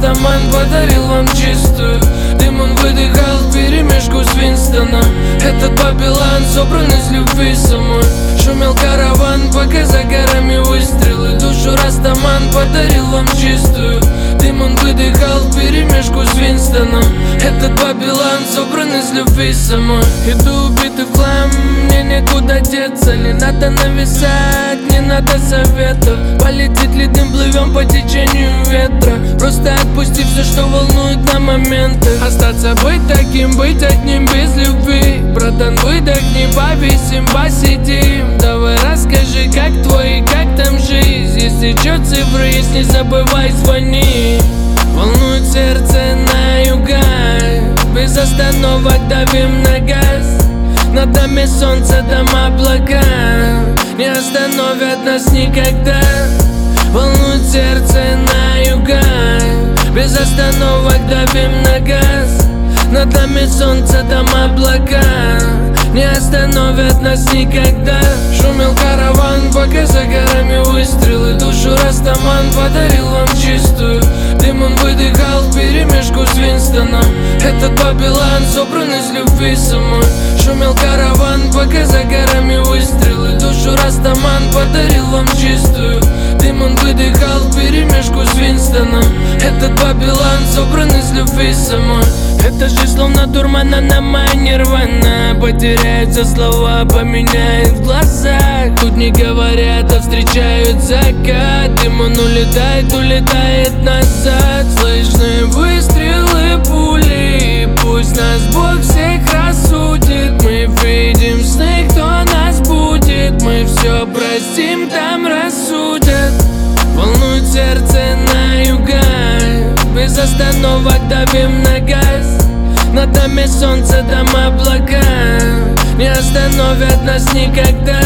Растаман подарил вам чистую. Дым он выдыхал вперемешку с Винстоном. Этот Бабилан собран из любви самой. Шумел караван, пока за горами выстрелы. Душу Растаман подарил вам чистую. Дым он выдыхал вперемешку с Винстоном. Этот Бабилан собран из любви самой. Иду убитый в хлам, мне некуда деться. Не надо нависать, не надо советов. Полетит ли дым, плывем по течению ветра. Просто отпусти все, что волнует на моменты. Остаться быть таким, быть одним без любви. Братан, выдохни, повисим, посидим. Давай расскажи, как твой, как там жизнь. Если чё цифры есть, не забывай, звони. Волнует сердце на юга, без остановок давим на газ. Над нами солнце, там облака не остановят нас никогда. Волнует сердце на юга, без остановок давим на газ. Над нами солнце, там облака не остановят нас никогда. Шумел караван, пока за горами выстрелы. Душу Растаман подарил вам чистую. Дым он выдыхал вперемешку с Винстоном. Этот Бабилан собран из любви самой. Шумел караван, пока за горами выстрелы. Душу Растаман подарил вам чистую. Дым он выдыхал вперемешку с Винстоном. Этот Бабилан собран из любви самой. Это же словно дурмана на моя нирвана. Потеряются слова, поменяет в глазах. Тут не говорят, а встречают закат. Дым он улетает, улетает назад. Слышны выстрелы, пули. Пусть нас Бог всех рассудит. Мы видим сны, кто нас будет. Мы все простим, там рассудят. Волнует сердце на юга, без остановок давим на газ. Над нами солнце, там облака не остановят нас никогда.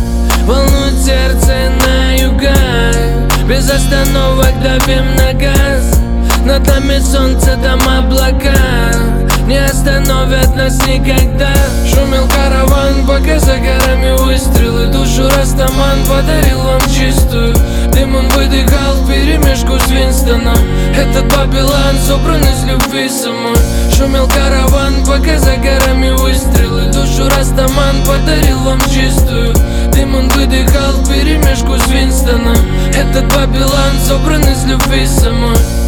Волнует сердце на юга, без остановок давим на газ. Над нами солнце, там облака не остановят нас никогда. Шумел караван, пока за горами выстрелы. Душу Растаман подарил вам чистую. Дым он выдыхал вперемешку с Винстоном. Этот Бабилан собран из любви самой. Шумел караван, пока за горами выстрелы. Душу Растаман подарил вам чистую. Дым он выдыхал вперемешку с Винстоном. Этот Бабилан собран из любви самой.